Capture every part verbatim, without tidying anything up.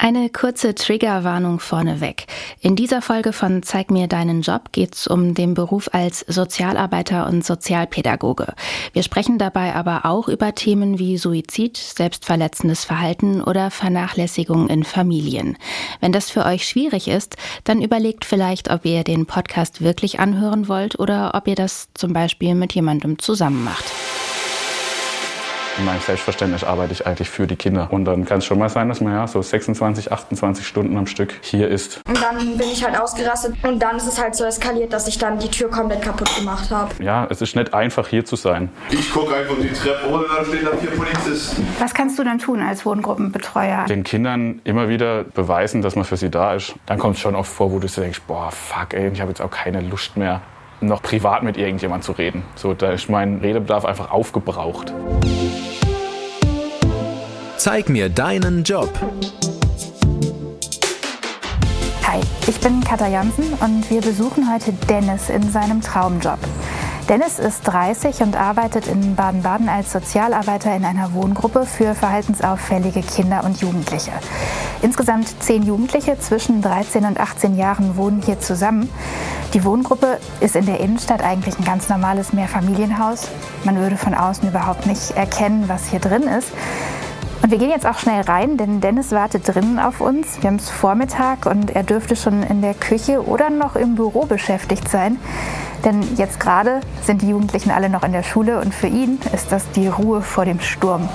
Eine kurze Triggerwarnung vorneweg. In dieser Folge von Zeig mir deinen Job geht's um den Beruf als Sozialarbeiter und Sozialpädagoge. Wir sprechen dabei aber auch über Themen wie Suizid, selbstverletzendes Verhalten oder Vernachlässigung in Familien. Wenn das für euch schwierig ist, dann überlegt vielleicht, ob ihr den Podcast wirklich anhören wollt oder ob ihr das zum Beispiel mit jemandem zusammen macht. In meinem Selbstverständnis arbeite ich eigentlich für die Kinder. Und dann kann es schon mal sein, dass man ja so sechsundzwanzig, achtundzwanzig Stunden am Stück hier ist. Und dann bin ich halt ausgerastet und dann ist es halt so eskaliert, dass ich dann die Tür komplett kaputt gemacht habe. Ja, es ist nicht einfach, hier zu sein. Ich gucke einfach die Treppe runter, da stehen dann vier Polizisten. Was kannst du dann tun als Wohngruppenbetreuer? Den Kindern immer wieder beweisen, dass man für sie da ist. Dann kommt es schon oft vor, wo du denkst, boah, fuck ey, ich habe jetzt auch keine Lust mehr, noch privat mit irgendjemandem zu reden. So, da ist mein Redebedarf einfach aufgebraucht. Zeig mir deinen Job. Hi, ich bin Katja Jansen und wir besuchen heute Dennis in seinem Traumjob. Dennis ist dreißig und arbeitet in Baden-Baden als Sozialarbeiter in einer Wohngruppe für verhaltensauffällige Kinder und Jugendliche. Insgesamt zehn Jugendliche zwischen dreizehn und achtzehn Jahren wohnen hier zusammen. Die Wohngruppe ist in der Innenstadt eigentlich ein ganz normales Mehrfamilienhaus. Man würde von außen überhaupt nicht erkennen, was hier drin ist. Und wir gehen jetzt auch schnell rein, denn Dennis wartet drinnen auf uns. Wir haben es Vormittag und er dürfte schon in der Küche oder noch im Büro beschäftigt sein. Denn jetzt gerade sind die Jugendlichen alle noch in der Schule und für ihn ist das die Ruhe vor dem Sturm.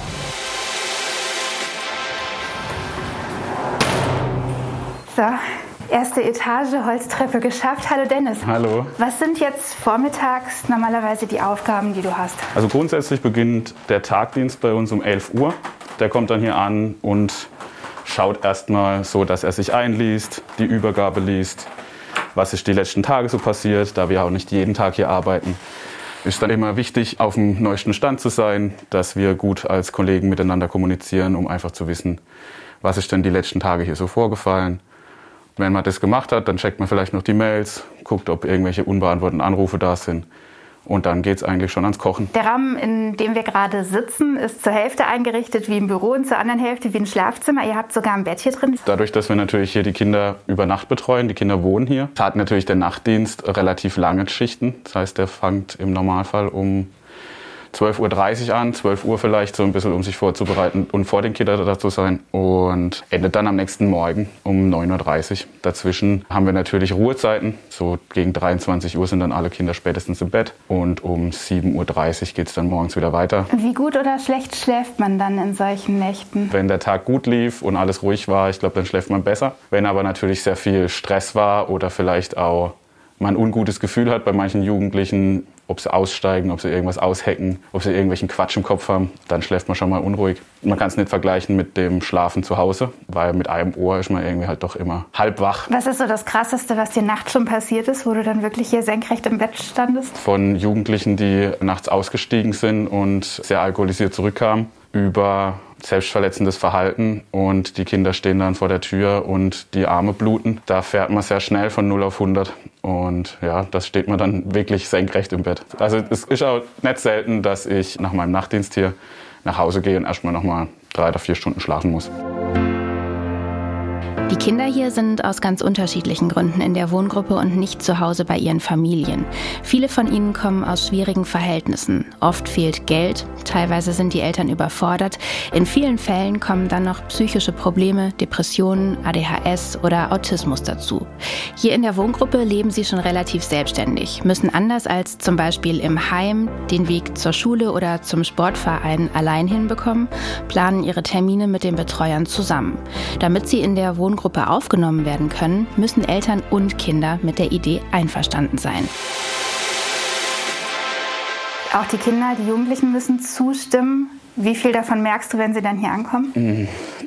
So, erste Etage, Holztreppe geschafft. Hallo Dennis. Hallo. Was sind jetzt vormittags normalerweise die Aufgaben, die du hast? Also grundsätzlich beginnt der Tagdienst bei uns um elf Uhr. Der kommt dann hier an und schaut erstmal so, dass er sich einliest, die Übergabe liest, was ist die letzten Tage so passiert, da wir auch nicht jeden Tag hier arbeiten. Ist dann immer wichtig, auf dem neuesten Stand zu sein, dass wir gut als Kollegen miteinander kommunizieren, um einfach zu wissen, was ist denn die letzten Tage hier so vorgefallen. Wenn man das gemacht hat, dann checkt man vielleicht noch die Mails, guckt, ob irgendwelche unbeantworteten Anrufe da sind. Und dann geht's eigentlich schon ans Kochen. Der Raum, in dem wir gerade sitzen, ist zur Hälfte eingerichtet wie ein Büro und zur anderen Hälfte wie ein Schlafzimmer. Ihr habt sogar ein Bett hier drin. Dadurch, dass wir natürlich hier die Kinder über Nacht betreuen, die Kinder wohnen hier, hat natürlich der Nachtdienst relativ lange Schichten. Das heißt, der fängt im Normalfall um zwölf Uhr dreißig an, zwölf Uhr vielleicht, so ein bisschen, um sich vorzubereiten und vor den Kindern da zu sein. Und endet dann am nächsten Morgen um neun Uhr dreißig. Dazwischen haben wir natürlich Ruhezeiten. So gegen dreiundzwanzig Uhr sind dann alle Kinder spätestens im Bett. Und um sieben Uhr dreißig geht es dann morgens wieder weiter. Wie gut oder schlecht schläft man dann in solchen Nächten? Wenn der Tag gut lief und alles ruhig war, ich glaube, dann schläft man besser. Wenn aber natürlich sehr viel Stress war oder vielleicht auch man ein ungutes Gefühl hat bei manchen Jugendlichen, ob sie aussteigen, ob sie irgendwas aushacken, ob sie irgendwelchen Quatsch im Kopf haben, dann schläft man schon mal unruhig. Man kann es nicht vergleichen mit dem Schlafen zu Hause, weil mit einem Ohr ist man irgendwie halt doch immer halb wach. Was ist so das Krasseste, was dir nachts schon passiert ist, wo du dann wirklich hier senkrecht im Bett standest? Von Jugendlichen, die nachts ausgestiegen sind und sehr alkoholisiert zurückkamen, über selbstverletzendes Verhalten und die Kinder stehen dann vor der Tür und die Arme bluten. Da fährt man sehr schnell von null auf hundert und ja, das steht man dann wirklich senkrecht im Bett. Also es ist auch nicht selten, dass ich nach meinem Nachtdienst hier nach Hause gehe und erstmal noch mal drei oder vier Stunden schlafen muss. Die Kinder hier sind aus ganz unterschiedlichen Gründen in der Wohngruppe und nicht zu Hause bei ihren Familien. Viele von ihnen kommen aus schwierigen Verhältnissen. Oft fehlt Geld, teilweise sind die Eltern überfordert. In vielen Fällen kommen dann noch psychische Probleme, Depressionen, A D H S oder Autismus dazu. Hier in der Wohngruppe leben sie schon relativ selbstständig, müssen anders als zum Beispiel im Heim den Weg zur Schule oder zum Sportverein allein hinbekommen, planen ihre Termine mit den Betreuern zusammen. Damit sie in der Wohngruppe aufgenommen werden können, müssen Eltern und Kinder mit der Idee einverstanden sein. Auch die Kinder, die Jugendlichen müssen zustimmen. Wie viel davon merkst du, wenn sie dann hier ankommen?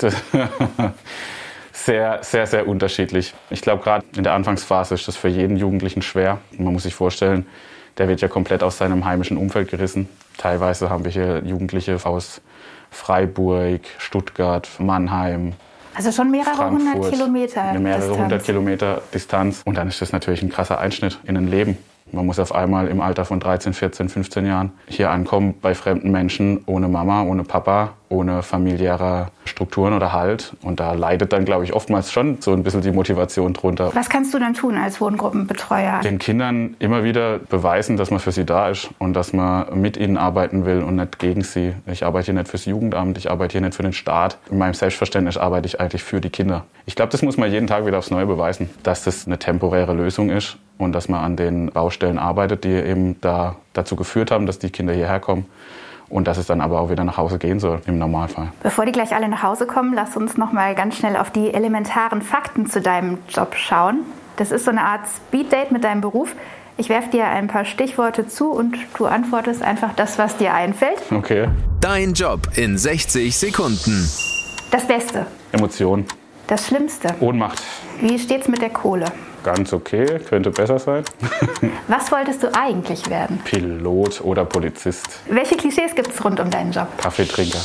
Sehr, sehr, sehr unterschiedlich. Ich glaube, gerade in der Anfangsphase ist das für jeden Jugendlichen schwer. Man muss sich vorstellen, der wird ja komplett aus seinem heimischen Umfeld gerissen. Teilweise haben wir hier Jugendliche aus Freiburg, Stuttgart, Mannheim, Also schon mehrere Frankfurt, hundert Kilometer eine mehrere Distanz. hundert Kilometer Distanz. Und dann ist das natürlich ein krasser Einschnitt in ein Leben. Man muss auf einmal im Alter von dreizehn, vierzehn, fünfzehn Jahren hier ankommen bei fremden Menschen, ohne Mama, ohne Papa, ohne familiäre Strukturen oder Halt. Und da leidet dann, glaube ich, oftmals schon so ein bisschen die Motivation drunter. Was kannst du dann tun als Wohngruppenbetreuer? Den Kindern immer wieder beweisen, dass man für sie da ist und dass man mit ihnen arbeiten will und nicht gegen sie. Ich arbeite hier nicht fürs Jugendamt, ich arbeite hier nicht für den Staat. In meinem Selbstverständnis arbeite ich eigentlich für die Kinder. Ich glaube, das muss man jeden Tag wieder aufs Neue beweisen, dass das eine temporäre Lösung ist und dass man an den Baustellen arbeitet, die eben da dazu geführt haben, dass die Kinder hierher kommen. Und dass es dann aber auch wieder nach Hause gehen soll, im Normalfall. Bevor die gleich alle nach Hause kommen, lass uns noch mal ganz schnell auf die elementaren Fakten zu deinem Job schauen. Das ist so eine Art Speeddate mit deinem Beruf. Ich werfe dir ein paar Stichworte zu und du antwortest einfach das, was dir einfällt. Okay. Dein Job in sechzig Sekunden. Das Beste. Emotionen. Das Schlimmste. Ohnmacht. Wie steht's mit der Kohle? Ganz okay, könnte besser sein. Was wolltest du eigentlich werden? Pilot oder Polizist. Welche Klischees gibt's rund um deinen Job? Kaffeetrinker.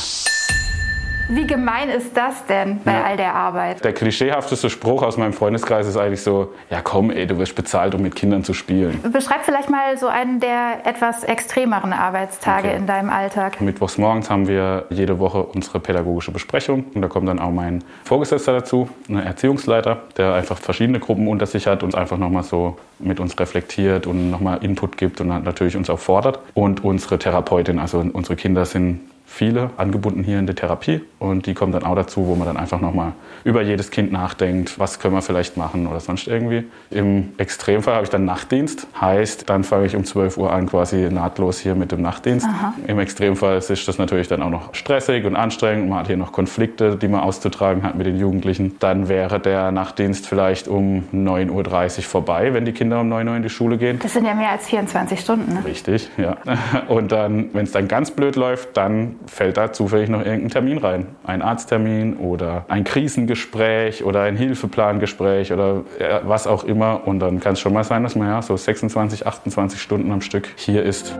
Wie gemein ist das denn bei Ja. all der Arbeit? Der klischeehafteste Spruch aus meinem Freundeskreis ist eigentlich so, ja komm ey, du wirst bezahlt, um mit Kindern zu spielen. Beschreib vielleicht mal so einen der etwas extremeren Arbeitstage Okay. in deinem Alltag. Mittwochs morgens haben wir jede Woche unsere pädagogische Besprechung und da kommt dann auch mein Vorgesetzter dazu, ein Erziehungsleiter, der einfach verschiedene Gruppen unter sich hat und einfach nochmal so mit uns reflektiert und nochmal Input gibt und dann natürlich uns auch fordert. Und unsere Therapeutin, also unsere Kinder sind viele angebunden hier in der Therapie und die kommen dann auch dazu, wo man dann einfach nochmal über jedes Kind nachdenkt, was können wir vielleicht machen oder sonst irgendwie. Im Extremfall habe ich dann Nachtdienst, heißt, dann fange ich um zwölf Uhr an quasi nahtlos hier mit dem Nachtdienst. Aha. Im Extremfall ist das natürlich dann auch noch stressig und anstrengend, man hat hier noch Konflikte, die man auszutragen hat mit den Jugendlichen. Dann wäre der Nachtdienst vielleicht um neun Uhr dreißig vorbei, wenn die Kinder um neun Uhr in die Schule gehen. Das sind ja mehr als vierundzwanzig Stunden, ne? Richtig, ja. Und dann, wenn es dann ganz blöd läuft, dann fällt da zufällig noch irgendein Termin rein. Ein Arzttermin oder ein Krisengespräch oder ein Hilfeplangespräch oder was auch immer. Und dann kann es schon mal sein, dass man ja so sechsundzwanzig, achtundzwanzig Stunden am Stück hier ist.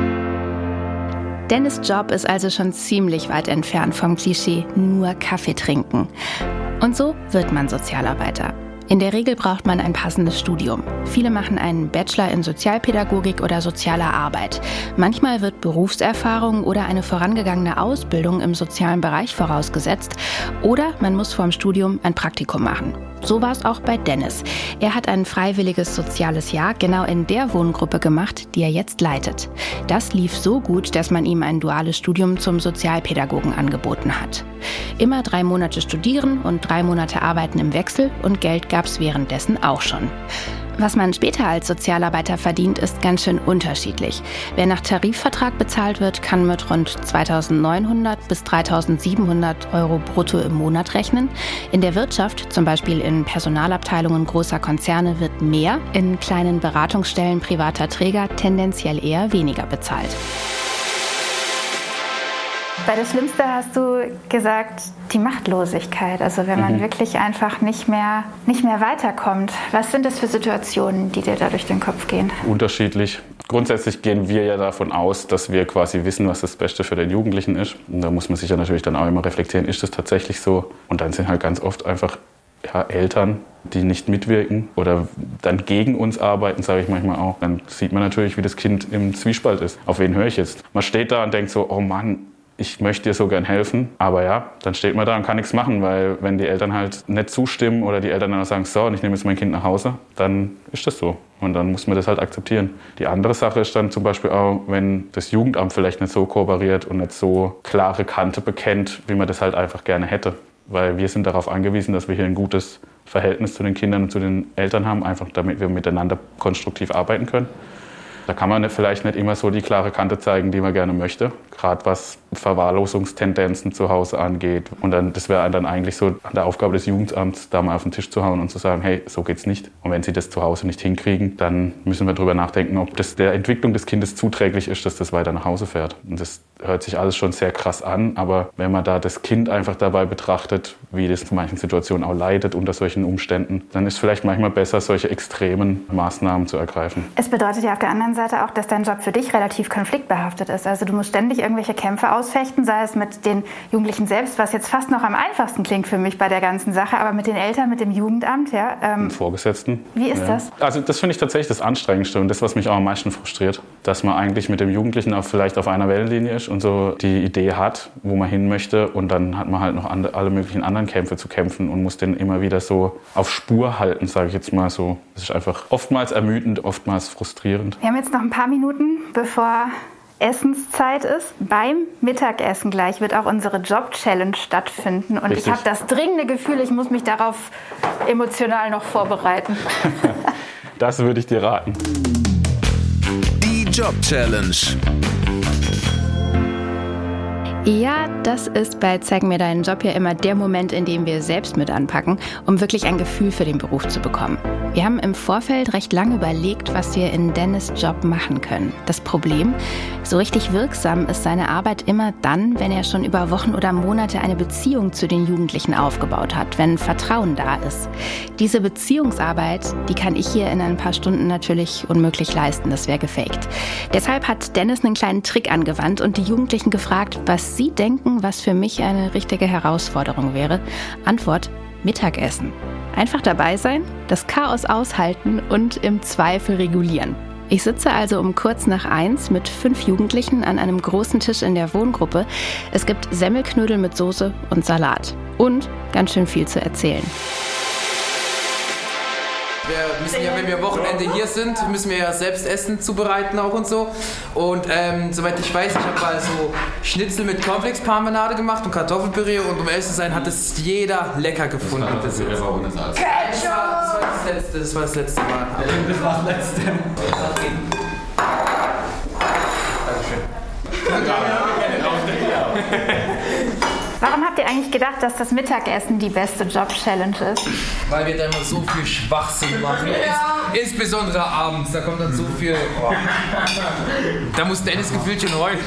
Dennis' Job ist also schon ziemlich weit entfernt vom Klischee nur Kaffee trinken. Und so wird man Sozialarbeiter. In der Regel braucht man ein passendes Studium. Viele machen einen Bachelor in Sozialpädagogik oder sozialer Arbeit. Manchmal wird Berufserfahrung oder eine vorangegangene Ausbildung im sozialen Bereich vorausgesetzt. Oder man muss vorm Studium ein Praktikum machen. So war es auch bei Dennis. Er hat ein freiwilliges soziales Jahr genau in der Wohngruppe gemacht, die er jetzt leitet. Das lief so gut, dass man ihm ein duales Studium zum Sozialpädagogen angeboten hat. Immer drei Monate studieren und drei Monate arbeiten im Wechsel und Geld gab es währenddessen auch schon. Was man später als Sozialarbeiter verdient, ist ganz schön unterschiedlich. Wer nach Tarifvertrag bezahlt wird, kann mit rund zweitausendneunhundert bis dreitausendsiebenhundert Euro brutto im Monat rechnen. In der Wirtschaft, zum Beispiel in Personalabteilungen großer Konzerne, wird mehr, in kleinen Beratungsstellen privater Träger tendenziell eher weniger bezahlt. Bei das Schlimmste hast du gesagt, die Machtlosigkeit. Also wenn man mhm. wirklich einfach nicht mehr, nicht mehr weiterkommt. Was sind das für Situationen, die dir da durch den Kopf gehen? Unterschiedlich. Grundsätzlich gehen wir ja davon aus, dass wir quasi wissen, was das Beste für den Jugendlichen ist. Und da muss man sich ja natürlich dann auch immer reflektieren, ist das tatsächlich so? Und dann sind halt ganz oft einfach ja, Eltern, die nicht mitwirken oder dann gegen uns arbeiten, sage ich manchmal auch. Dann sieht man natürlich, wie das Kind im Zwiespalt ist. Auf wen höre ich jetzt? Man steht da und denkt so, oh Mann, ich möchte dir so gern helfen, aber ja, dann steht man da und kann nichts machen, weil wenn die Eltern halt nicht zustimmen oder die Eltern dann sagen, so, und ich nehme jetzt mein Kind nach Hause, dann ist das so und dann muss man das halt akzeptieren. Die andere Sache ist dann zum Beispiel auch, wenn das Jugendamt vielleicht nicht so kooperiert und nicht so klare Kante bekennt, wie man das halt einfach gerne hätte, weil wir sind darauf angewiesen, dass wir hier ein gutes Verhältnis zu den Kindern und zu den Eltern haben, einfach damit wir miteinander konstruktiv arbeiten können. Da kann man vielleicht nicht immer so die klare Kante zeigen, die man gerne möchte, gerade was Verwahrlosungstendenzen zu Hause angeht. Und dann, das wäre dann eigentlich so an der Aufgabe des Jugendamts, da mal auf den Tisch zu hauen und zu sagen, hey, so geht's nicht. Und wenn sie das zu Hause nicht hinkriegen, dann müssen wir darüber nachdenken, ob das der Entwicklung des Kindes zuträglich ist, dass das weiter nach Hause fährt. Und das hört sich alles schon sehr krass an, aber wenn man da das Kind einfach dabei betrachtet, wie das in manchen Situationen auch leidet unter solchen Umständen, dann ist vielleicht manchmal besser, solche extremen Maßnahmen zu ergreifen. Es bedeutet ja auf der anderen Seite auch, dass dein Job für dich relativ konfliktbehaftet ist. Also du musst ständig irgendwelche Kämpfe ausfechten, sei es mit den Jugendlichen selbst, was jetzt fast noch am einfachsten klingt für mich bei der ganzen Sache, aber mit den Eltern, mit dem Jugendamt, ja. Ähm, mit Vorgesetzten. Wie ist ja. das? Also das finde ich tatsächlich das Anstrengendste und das, was mich auch am meisten frustriert, dass man eigentlich mit dem Jugendlichen auch vielleicht auf einer Wellenlinie ist und so die Idee hat, wo man hin möchte, und dann hat man halt noch andere, alle möglichen anderen Kämpfe zu kämpfen und muss den immer wieder so auf Spur halten, sage ich jetzt mal so. Das ist einfach oftmals ermüdend, oftmals frustrierend. Wir haben jetzt noch ein paar Minuten, bevor Essenszeit ist. Beim Mittagessen gleich wird auch unsere Job-Challenge stattfinden. Und Richtig. Ich habe das dringende Gefühl, ich muss mich darauf emotional noch vorbereiten. Das würde ich dir raten. Die Job-Challenge. Ja, das ist bei Zeig mir deinen Job ja immer der Moment, in dem wir selbst mit anpacken, um wirklich ein Gefühl für den Beruf zu bekommen. Wir haben im Vorfeld recht lange überlegt, was wir in Dennis' Job machen können. Das Problem, so richtig wirksam ist seine Arbeit immer dann, wenn er schon über Wochen oder Monate eine Beziehung zu den Jugendlichen aufgebaut hat, wenn Vertrauen da ist. Diese Beziehungsarbeit, die kann ich hier in ein paar Stunden natürlich unmöglich leisten, das wäre gefaked. Deshalb hat Dennis einen kleinen Trick angewandt und die Jugendlichen gefragt, was sie denken, was für mich eine richtige Herausforderung wäre. Antwort: Mittagessen. Einfach dabei sein, das Chaos aushalten und im Zweifel regulieren. Ich sitze also um kurz nach eins mit fünf Jugendlichen an einem großen Tisch in der Wohngruppe. Es gibt Semmelknödel mit Soße und Salat. Und ganz schön viel zu erzählen. Wir müssen ja, wenn wir Wochenende hier sind, müssen wir ja selbst Essen zubereiten auch und so. Und ähm, soweit ich weiß, ich habe mal so Schnitzel mit Cornflakes-Parmenade gemacht und Kartoffelpüree, und um ehrlich zu sein, hat es jeder lecker gefunden. Das war, das war ohne Salz. Das war das letzte, das war das letzte Mal. Das war das letzte. Warum habt ihr eigentlich gedacht, dass das Mittagessen die beste Job-Challenge ist? Weil wir da immer so viel Schwachsinn machen. Ja. Ins, insbesondere abends, da kommt dann so viel. Oh. Da muss Dennis gefühlt schon heulen.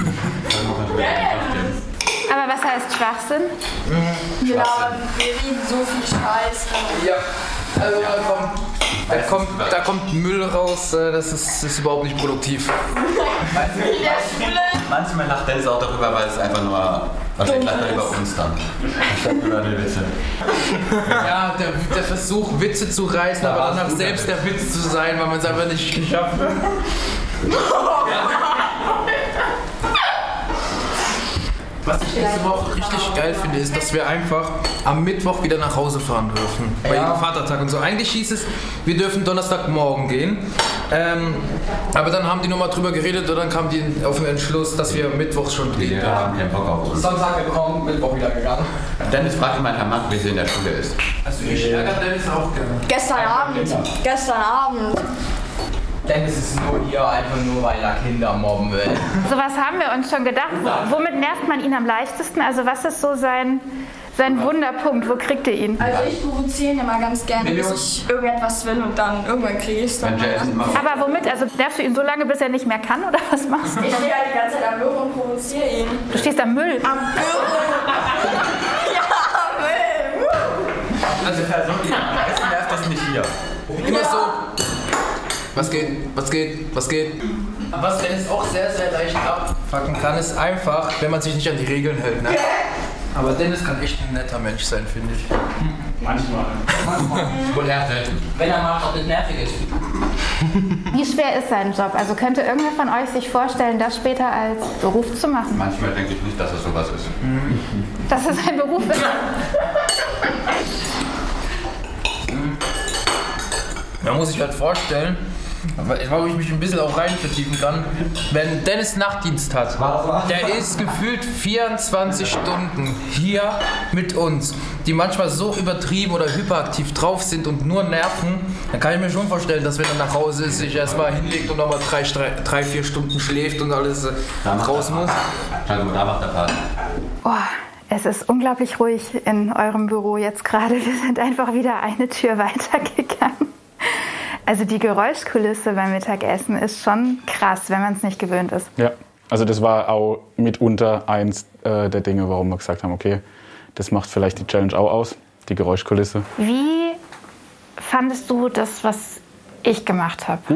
Aber was heißt Schwachsinn? Mhm. Genau, wir reden so viel Scheiß. Ja, also da kommt, da kommt, da kommt Müll raus, das ist, das ist überhaupt nicht produktiv. Manchmal lacht Dennis auch darüber, weil es einfach nur, wahrscheinlich lacht er über uns dann, anstatt über die Witze. Ja, der, der Versuch, Witze zu reißen, ja, aber danach selbst der Witz zu sein, weil man es einfach nicht geschafft hat. Was ich diese Woche richtig geil finde, ist, dass wir einfach am Mittwoch wieder nach Hause fahren dürfen. Bei jedem Vatertag und so. Eigentlich hieß es, wir dürfen Donnerstagmorgen gehen. Ähm, aber dann haben die nochmal drüber geredet und dann kam die auf den Entschluss, dass wir Mittwochs schon gehen. Wir haben keinen Bock auf uns. Sonntag gekommen, Mittwoch wieder gegangen. Dennis fragte mal Herr Mann, wie sie in der Schule ist. Also ich ärgere Dennis auch gerne. Gestern Abend. Gestern Abend. Dennis ist nur hier, einfach nur, weil er Kinder mobben will. Sowas haben wir uns schon gedacht. Womit nervt man ihn am leichtesten? Also was ist so sein, sein Wunderpunkt? Wo kriegt ihr ihn? Also ich provoziere ihn immer ganz gerne, bis ich irgendetwas will und dann irgendwann kriege ich es dann. Aber womit? Also nervst du ihn so lange, bis er nicht mehr kann, oder was machst du? Ich stehe halt die ganze Zeit am Büro und provoziere ihn. Du stehst am Müll? Am Büro! Ja, am Müll! Also Person, es nervt das nicht hier. Immer so. Was geht, was geht, was geht? Was Dennis auch sehr, sehr leicht abfacken kann, ist einfach, wenn man sich nicht an die Regeln hält. Ne? Aber Dennis kann echt ein netter Mensch sein, finde ich. Manchmal. Wohl eher selten. Wenn er mal auch nicht nervig ist. Wie schwer ist sein Job? Also könnte irgendwer von euch sich vorstellen, das später als Beruf zu machen? Manchmal denke ich nicht, dass es sowas ist. Dass es ein Beruf ist? Man muss sich halt vorstellen, wo ich mich ein bisschen auch rein vertiefen kann, wenn Dennis Nachtdienst hat, der ist gefühlt vierundzwanzig Stunden hier mit uns, die manchmal so übertrieben oder hyperaktiv drauf sind und nur nerven, dann kann ich mir schon vorstellen, dass wenn er nach Hause ist, sich erstmal hinlegt und nochmal drei, drei, vier Stunden schläft und alles äh, raus muss. Also da macht er Party. Oh, es ist unglaublich ruhig in eurem Büro jetzt gerade. Wir sind einfach wieder eine Tür weitergegangen. Also die Geräuschkulisse beim Mittagessen ist schon krass, wenn man es nicht gewöhnt ist. Ja, also das war auch mitunter eins äh, der Dinge, warum wir gesagt haben, okay, das macht vielleicht die Challenge auch aus, die Geräuschkulisse. Wie fandest du das, was ich gemacht habe? Gut.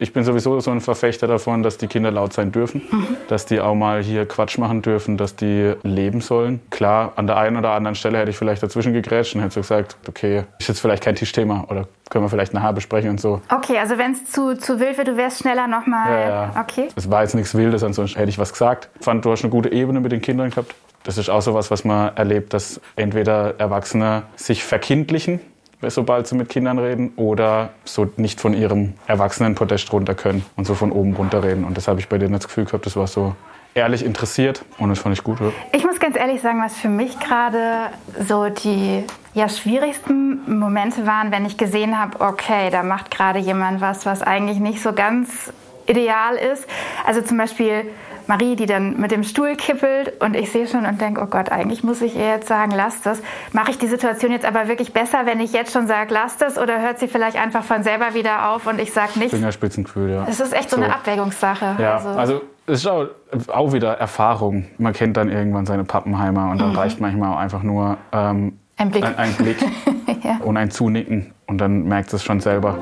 Ich bin sowieso so ein Verfechter davon, dass die Kinder laut sein dürfen, mhm. dass die auch mal hier Quatsch machen dürfen, dass die leben sollen. Klar, an der einen oder anderen Stelle hätte ich vielleicht dazwischen gegrätscht und hätte so gesagt, okay, ist jetzt vielleicht kein Tischthema oder können wir vielleicht nachher besprechen und so. Okay, also wenn es zu, zu wild wird, du wärst schneller nochmal... Ja, ja. Okay. Es war jetzt nichts Wildes, ansonsten hätte ich was gesagt. Ich fand, du hast eine gute Ebene mit den Kindern gehabt. Das ist auch so was, was man erlebt, dass entweder Erwachsene sich verkindlichen, sobald sie mit Kindern reden, oder so nicht von ihrem Erwachsenenpodest runter können und so von oben runter reden. Und das habe ich bei denen das Gefühl gehabt, das war so ehrlich interessiert und das fand ich gut. Ja. Ich muss ganz ehrlich sagen, was für mich gerade so die ja, schwierigsten Momente waren, wenn ich gesehen habe, okay, da macht gerade jemand was, was eigentlich nicht so ganz ideal ist. Also zum Beispiel Marie, die dann mit dem Stuhl kippelt und ich sehe schon und denke, oh Gott, eigentlich muss ich ihr jetzt sagen, lass das. Mache ich die Situation jetzt aber wirklich besser, wenn ich jetzt schon sage, lass das, oder hört sie vielleicht einfach von selber wieder auf und ich sage nichts? Fingerspitzengefühl, ja. Es ist echt so, so eine Abwägungssache. Ja, also, also es ist auch, auch wieder Erfahrung. Man kennt dann irgendwann seine Pappenheimer und dann mhm. reicht manchmal auch einfach nur ähm, ein Blick, ein, ein Blick ja. und ein Zunicken und dann merkt es schon selber.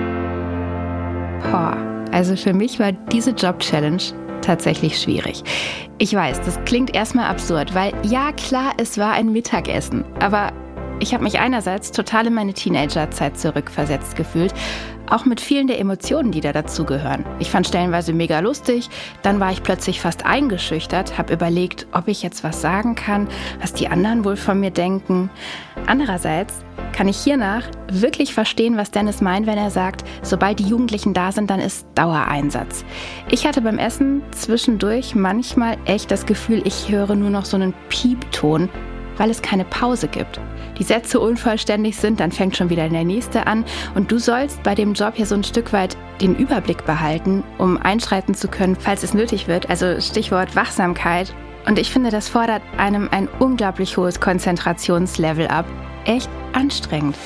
Boah, also für mich war diese Job-Challenge tatsächlich schwierig. Ich weiß, das klingt erstmal absurd, weil ja klar, es war ein Mittagessen, aber ich habe mich einerseits total in meine Teenagerzeit zurückversetzt gefühlt, auch mit vielen der Emotionen, die da dazugehören. Ich fand stellenweise mega lustig, dann war ich plötzlich fast eingeschüchtert, habe überlegt, ob ich jetzt was sagen kann, was die anderen wohl von mir denken. Andererseits kann ich hiernach wirklich verstehen, was Dennis meint, wenn er sagt, sobald die Jugendlichen da sind, dann ist Dauereinsatz. Ich hatte beim Essen zwischendurch manchmal echt das Gefühl, ich höre nur noch so einen Piepton, weil es keine Pause gibt. Die Sätze unvollständig sind, dann fängt schon wieder der nächste an und du sollst bei dem Job hier so ein Stück weit den Überblick behalten, um einschreiten zu können, falls es nötig wird, also Stichwort Wachsamkeit. Und ich finde, das fordert einem ein unglaublich hohes Konzentrationslevel ab. Echt anstrengend.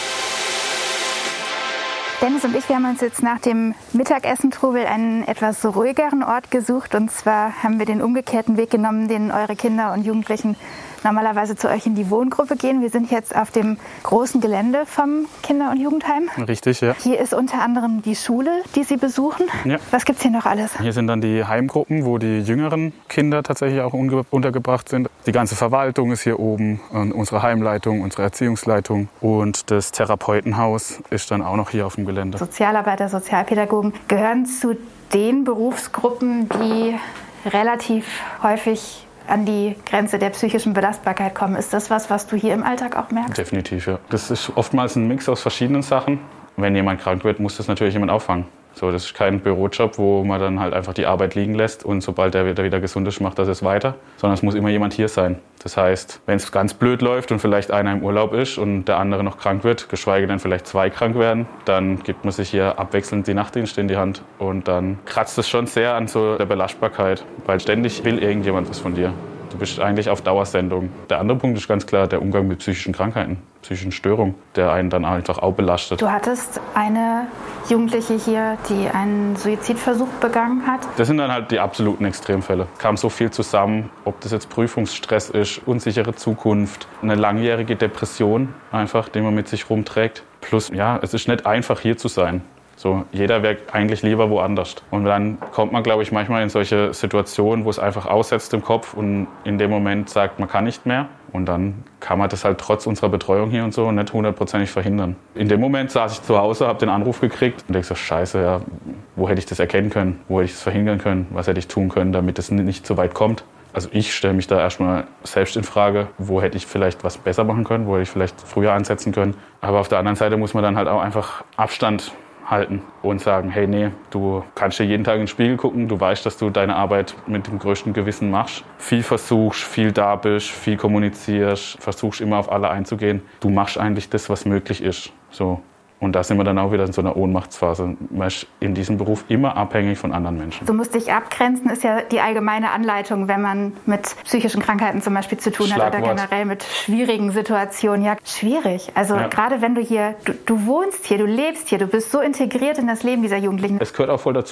Dennis und ich, wir haben uns jetzt nach dem Mittagessen-Trubel einen etwas ruhigeren Ort gesucht. Und zwar haben wir den umgekehrten Weg genommen, den eure Kinder und Jugendlichen normalerweise zu euch in die Wohngruppe gehen. Wir sind jetzt auf dem großen Gelände vom Kinder- und Jugendheim. Richtig, ja. Hier ist unter anderem die Schule, die Sie besuchen. Ja. Was gibt's hier noch alles? Hier sind dann die Heimgruppen, wo die jüngeren Kinder tatsächlich auch untergebracht sind. Die ganze Verwaltung ist hier oben, und unsere Heimleitung, unsere Erziehungsleitung und das Therapeutenhaus ist dann auch noch hier auf dem Gelände. Sozialarbeiter, Sozialpädagogen gehören zu den Berufsgruppen, die relativ häufig an die Grenze der psychischen Belastbarkeit kommen. Ist das was, was du hier im Alltag auch merkst? Definitiv, ja. Das ist oftmals ein Mix aus verschiedenen Sachen. Wenn jemand krank wird, muss das natürlich jemand auffangen. So, das ist kein Bürojob, wo man dann halt einfach die Arbeit liegen lässt und sobald der wieder, wieder gesund ist, macht das es weiter. Sondern es muss immer jemand hier sein. Das heißt, wenn es ganz blöd läuft und vielleicht einer im Urlaub ist und der andere noch krank wird, geschweige denn vielleicht zwei krank werden, dann gibt man sich hier abwechselnd die Nachtdienste in die Hand. Und dann kratzt es schon sehr an so der Belastbarkeit, weil ständig will irgendjemand was von dir. Du bist eigentlich auf Dauersendung. Der andere Punkt ist ganz klar der Umgang mit psychischen Krankheiten, psychischen Störungen, der einen dann einfach auch belastet. Du hattest eine Jugendliche hier, die einen Suizidversuch begangen hat. Das sind dann halt die absoluten Extremfälle. Es kam so viel zusammen, ob das jetzt Prüfungsstress ist, unsichere Zukunft, eine langjährige Depression einfach, die man mit sich rumträgt. Plus, ja, es ist nicht einfach hier zu sein. So, jeder wäre eigentlich lieber woanders. Und dann kommt man, glaube ich, manchmal in solche Situationen, wo es einfach aussetzt im Kopf und in dem Moment sagt, man kann nicht mehr. Und dann kann man das halt trotz unserer Betreuung hier und so nicht hundertprozentig verhindern. In dem Moment saß ich zu Hause, habe den Anruf gekriegt und denke so, scheiße, ja, wo hätte ich das erkennen können? Wo hätte ich das verhindern können? Was hätte ich tun können, damit es nicht so weit kommt? Also ich stelle mich da erstmal selbst in Frage, wo hätte ich vielleicht was besser machen können, wo hätte ich vielleicht früher ansetzen können. Aber auf der anderen Seite muss man dann halt auch einfach Abstand halten und sagen, hey, nee, du kannst dir jeden Tag in den Spiegel gucken, du weißt, dass du deine Arbeit mit dem größten Gewissen machst, viel versuchst, viel da bist, viel kommunizierst, versuchst immer auf alle einzugehen. Du machst eigentlich das, was möglich ist. So. Und da sind wir dann auch wieder in so einer Ohnmachtsphase. Man ist in diesem Beruf immer abhängig von anderen Menschen. Du musst dich abgrenzen, ist ja die allgemeine Anleitung, wenn man mit psychischen Krankheiten zum Beispiel zu tun hat oder generell mit schwierigen Situationen. Ja, schwierig. Also ja. Gerade wenn du hier, du, du wohnst hier, du lebst hier, du bist so integriert in das Leben dieser Jugendlichen. Es gehört auch voll dazu.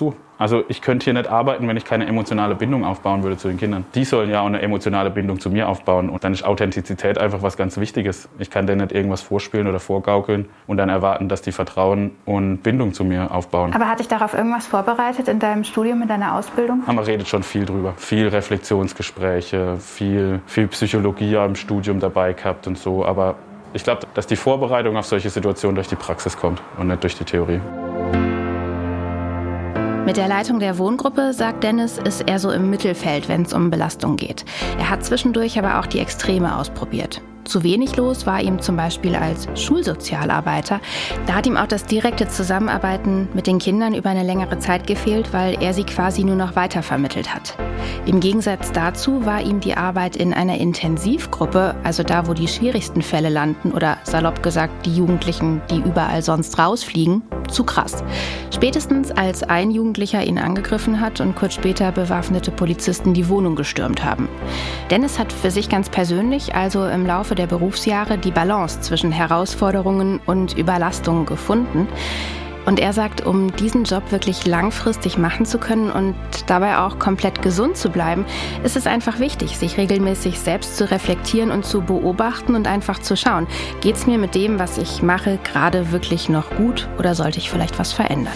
Also ich könnte hier nicht arbeiten, wenn ich keine emotionale Bindung aufbauen würde zu den Kindern. Die sollen ja auch eine emotionale Bindung zu mir aufbauen. Und dann ist Authentizität einfach was ganz Wichtiges. Ich kann denen nicht irgendwas vorspielen oder vorgaukeln und dann erwarten, dass die Vertrauen und Bindung zu mir aufbauen. Aber hat dich darauf irgendwas vorbereitet in deinem Studium, in deiner Ausbildung? Man redet schon viel drüber. Viel Reflexionsgespräche, viel, viel Psychologie im Studium dabei gehabt und so. Aber ich glaube, dass die Vorbereitung auf solche Situationen durch die Praxis kommt und nicht durch die Theorie. Mit der Leitung der Wohngruppe, sagt Dennis, ist er so im Mittelfeld, wenn es um Belastung geht. Er hat zwischendurch aber auch die Extreme ausprobiert. Zu wenig los war ihm zum Beispiel als Schulsozialarbeiter. Da hat ihm auch das direkte Zusammenarbeiten mit den Kindern über eine längere Zeit gefehlt, weil er sie quasi nur noch weitervermittelt hat. Im Gegensatz dazu war ihm die Arbeit in einer Intensivgruppe, also da, wo die schwierigsten Fälle landen oder salopp gesagt die Jugendlichen, die überall sonst rausfliegen, zu krass. Spätestens als ein Jugendlicher ihn angegriffen hat und kurz später bewaffnete Polizisten die Wohnung gestürmt haben. Dennis hat für sich ganz persönlich also im Laufe der Berufsjahre die Balance zwischen Herausforderungen und Überlastung gefunden. Und er sagt, um diesen Job wirklich langfristig machen zu können und dabei auch komplett gesund zu bleiben, ist es einfach wichtig, sich regelmäßig selbst zu reflektieren und zu beobachten und einfach zu schauen, geht's mir mit dem, was ich mache, gerade wirklich noch gut oder sollte ich vielleicht was verändern?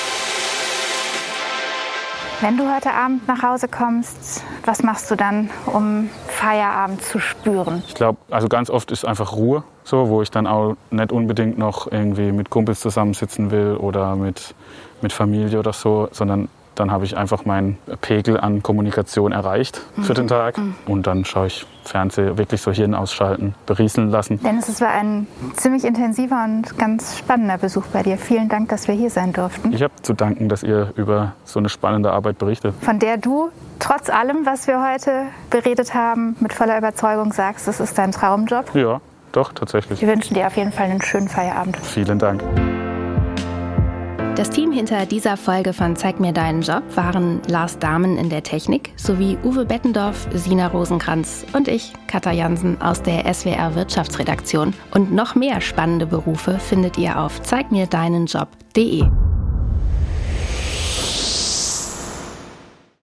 Wenn du heute Abend nach Hause kommst, was machst du dann, um Feierabend zu spüren? Ich glaube, also ganz oft ist einfach Ruhe, so, wo ich dann auch nicht unbedingt noch irgendwie mit Kumpels zusammensitzen will oder mit, mit Familie oder so, sondern dann habe ich einfach meinen Pegel an Kommunikation erreicht mhm. für den Tag. Mhm. Und dann schaue ich Fernsehen, wirklich so Hirn ausschalten, berieseln lassen. Dennis, es war ein ziemlich intensiver und ganz spannender Besuch bei dir. Vielen Dank, dass wir hier sein durften. Ich habe zu danken, dass ihr über so eine spannende Arbeit berichtet. Von der du, trotz allem, was wir heute beredet haben, mit voller Überzeugung sagst, es ist dein Traumjob. Ja, doch, tatsächlich. Wir wünschen dir auf jeden Fall einen schönen Feierabend. Vielen Dank. Das Team hinter dieser Folge von Zeig mir deinen Job waren Lars Dahmen in der Technik sowie Uwe Bettendorf, Sina Rosenkranz und ich, Katja Jansen aus der S W R Wirtschaftsredaktion. Und noch mehr spannende Berufe findet ihr auf zeig mir deinen job punkt de.